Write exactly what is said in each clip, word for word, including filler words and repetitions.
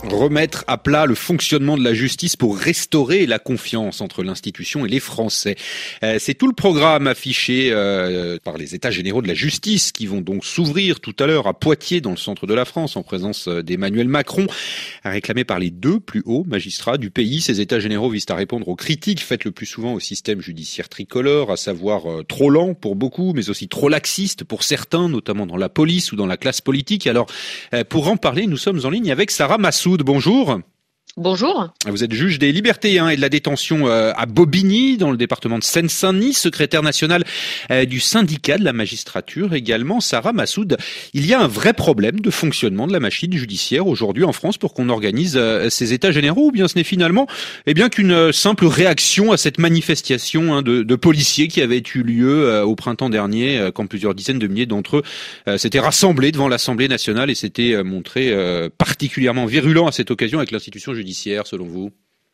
Remettre à plat le fonctionnement de la justice pour restaurer la confiance entre l'institution et les Français. Euh, c'est tout le programme affiché euh, par les États généraux de la justice qui vont donc s'ouvrir tout à l'heure à Poitiers, dans le centre de la France, en présence d'Emmanuel Macron, réclamé par les deux plus hauts magistrats du pays. Ces États généraux visent à répondre aux critiques faites le plus souvent au système judiciaire tricolore, à savoir euh, trop lent pour beaucoup, mais aussi trop laxiste pour certains, notamment dans la police ou dans la classe politique. Alors, euh, pour en parler, nous sommes en ligne avec Sarah Massoud. Bonjour. Bonjour. Vous êtes juge des libertés hein, et de la détention euh, à Bobigny, dans le département de Seine-Saint-Denis, secrétaire national euh, du syndicat de la magistrature également. Sarah Massoud, il y a un vrai problème de fonctionnement de la machine judiciaire aujourd'hui en France pour qu'on organise euh, ces états généraux, ou bien ce n'est finalement eh bien qu'une simple réaction à cette manifestation hein, de, de policiers qui avait eu lieu euh, au printemps dernier, euh, quand plusieurs dizaines de milliers d'entre eux euh, s'étaient rassemblés devant l'Assemblée nationale et s'étaient euh, montrés euh, particulièrement virulents à cette occasion avec l'institution judiciaire. Selon vous?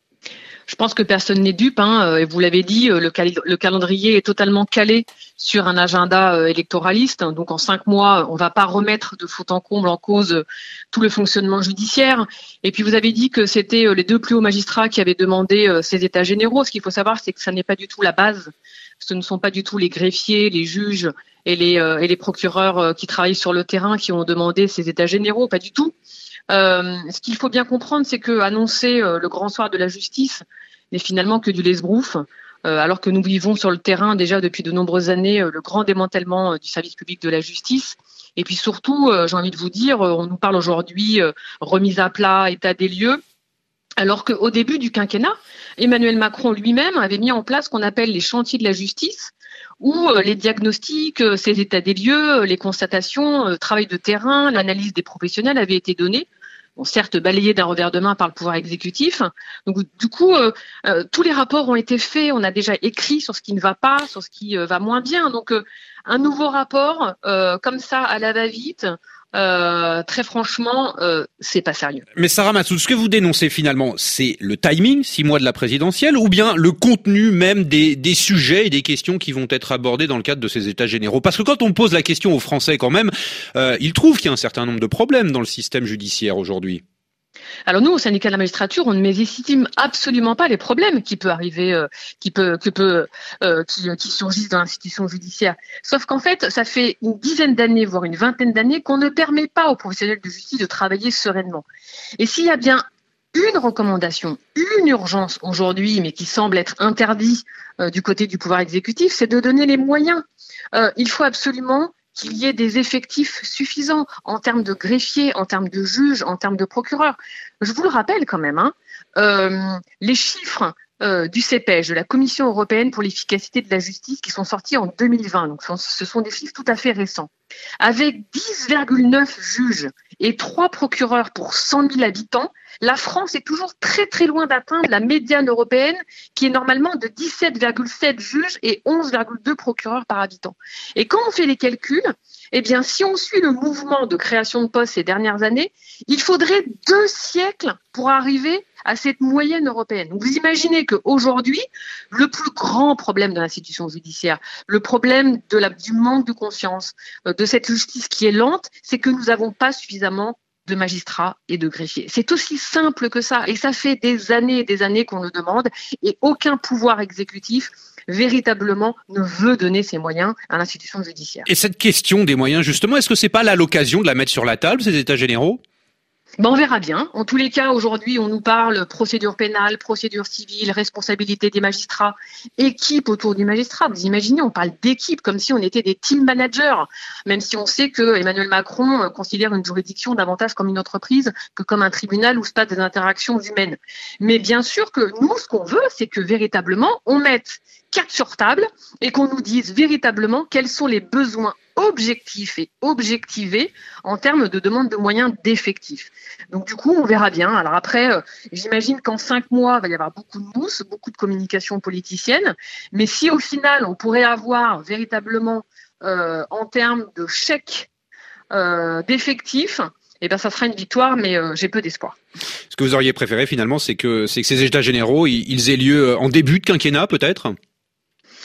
Je pense que personne n'est dupe, hein, et vous l'avez dit, le, cal- le calendrier est totalement calé sur un agenda euh, électoraliste. Donc en cinq mois, on ne va pas remettre de fond en comble en cause euh, tout le fonctionnement judiciaire. Et puis vous avez dit que c'était euh, les deux plus hauts magistrats qui avaient demandé euh, ces états généraux. Ce qu'il faut savoir, c'est que ça n'est pas du tout la base. Ce ne sont pas du tout les greffiers, les juges et les, euh, et les procureurs euh, qui travaillent sur le terrain qui ont demandé ces états généraux, pas du tout. Euh, ce qu'il faut bien comprendre, c'est que annoncer euh, le grand soir de la justice n'est finalement que du lèse-brouf, euh, alors que nous vivons sur le terrain déjà depuis de nombreuses années euh, le grand démantèlement euh, du service public de la justice. Et puis surtout, euh, j'ai envie de vous dire, euh, on nous parle aujourd'hui euh, remise à plat, état des lieux, alors qu'au début du quinquennat, Emmanuel Macron lui-même avait mis en place ce qu'on appelle les chantiers de la justice, où euh, les diagnostics, euh, ces états des lieux, euh, les constatations, euh, travail de terrain, l'analyse des professionnels avaient été donnés. Bon, certes balayé d'un revers de main par le pouvoir exécutif. Donc du coup, euh, euh, tous les rapports ont été faits, on a déjà écrit sur ce qui ne va pas, sur ce qui euh, va moins bien. Donc euh, un nouveau rapport, euh, comme ça, à la va-vite, euh, très franchement, euh, c'est pas sérieux. Mais Sarah Massoud, ce que vous dénoncez finalement, c'est le timing, six mois de la présidentielle, ou bien le contenu même des, des sujets et des questions qui vont être abordés dans le cadre de ces états généraux? Parce que quand on pose la question aux Français quand même, euh, ils trouvent qu'il y a un certain nombre de problèmes dans le système judiciaire aujourd'hui. Alors nous, au syndicat de la magistrature, on ne mésestime absolument pas les problèmes qui peuvent arriver, euh, qui peut, que peut, euh, qui, qui surgissent dans l'institution judiciaire. Sauf qu'en fait, ça fait une dizaine d'années, voire une vingtaine d'années, qu'on ne permet pas aux professionnels de justice de travailler sereinement. Et s'il y a bien une recommandation, une urgence aujourd'hui, mais qui semble être interdit euh, du côté du pouvoir exécutif, c'est de donner les moyens. Euh, il faut absolument qu'il y ait des effectifs suffisants en termes de greffiers, en termes de juges, en termes de procureurs. Je vous le rappelle quand même, hein, euh, les chiffres euh, du C E P E J, de la Commission européenne pour l'efficacité de la justice, qui sont sortis en deux mille vingt, donc ce sont des chiffres tout à fait récents. Avec dix virgule neuf juges et trois procureurs pour cent mille habitants, la France est toujours très très loin d'atteindre la médiane européenne qui est normalement de dix-sept virgule sept juges et onze virgule deux procureurs par habitant. Et quand on fait les calculs, eh bien, si on suit le mouvement de création de postes ces dernières années, il faudrait deux siècles pour arriver à cette moyenne européenne. Donc, vous imaginez qu'aujourd'hui, le plus grand problème de l'institution judiciaire, le problème de la, du manque de confiance, de cette justice qui est lente, c'est que nous n'avons pas suffisamment de magistrats et de greffiers. C'est aussi simple que ça. Et ça fait des années et des années qu'on le demande et aucun pouvoir exécutif véritablement ne veut donner ses moyens à l'institution judiciaire. Et cette question des moyens, justement, est-ce que c'est pas là l'occasion de la mettre sur la table, ces états généraux? Ben on verra bien. En tous les cas, aujourd'hui, on nous parle procédure pénale, procédure civile, responsabilité des magistrats, équipe autour du magistrat. Vous imaginez, on parle d'équipe comme si on était des team managers, même si on sait que Emmanuel Macron considère une juridiction davantage comme une entreprise que comme un tribunal où se passent des interactions humaines. Mais bien sûr que nous, ce qu'on veut, c'est que véritablement, on mette carte sur table et qu'on nous dise véritablement quels sont les besoins objectifs et objectivés en termes de demande de moyens d'effectifs. Donc du coup, on verra bien. Alors après, euh, j'imagine qu'en cinq mois, il va y avoir beaucoup de mousse, beaucoup de communication politicienne. Mais si au final, on pourrait avoir véritablement, euh, en termes de chèques euh, d'effectifs, eh ben, ça sera une victoire, mais euh, j'ai peu d'espoir. Ce que vous auriez préféré finalement, c'est que, c'est que ces états généraux, ils, ils aient lieu en début de quinquennat peut-être ?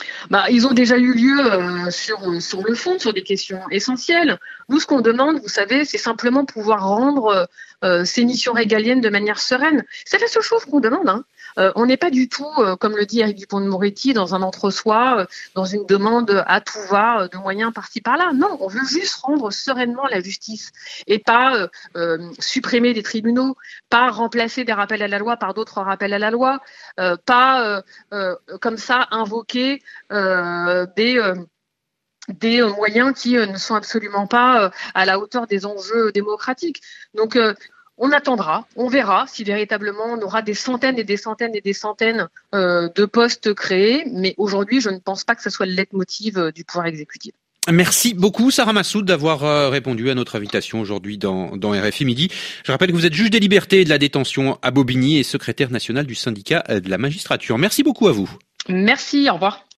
Bah, ils ont déjà eu lieu euh, sur, sur le fond, sur des questions essentielles. Nous, ce qu'on demande, vous savez, c'est simplement pouvoir rendre euh, ces missions régaliennes de manière sereine. C'est la seule chose qu'on demande. Hein. Euh, on n'est pas du tout, euh, comme le dit Éric Dupond-Moretti, dans un entre-soi, euh, dans une demande à tout va, euh, de moyens par-ci par-là. Non, on veut juste rendre sereinement la justice et pas euh, euh, supprimer des tribunaux, pas remplacer des rappels à la loi par d'autres rappels à la loi, euh, pas euh, euh, comme ça invoquer euh, des... Euh, des moyens qui euh, ne sont absolument pas euh, à la hauteur des enjeux démocratiques. Donc, euh, on attendra, on verra si véritablement on aura des centaines et des centaines et des centaines euh, de postes créés. Mais aujourd'hui, je ne pense pas que ce soit le leitmotiv euh, du pouvoir exécutif. Merci beaucoup Sarah Massoud d'avoir euh, répondu à notre invitation aujourd'hui dans, dans R F I Midi. Je rappelle que vous êtes juge des libertés et de la détention à Bobigny et secrétaire national du syndicat de la magistrature. Merci beaucoup à vous. Merci, au revoir.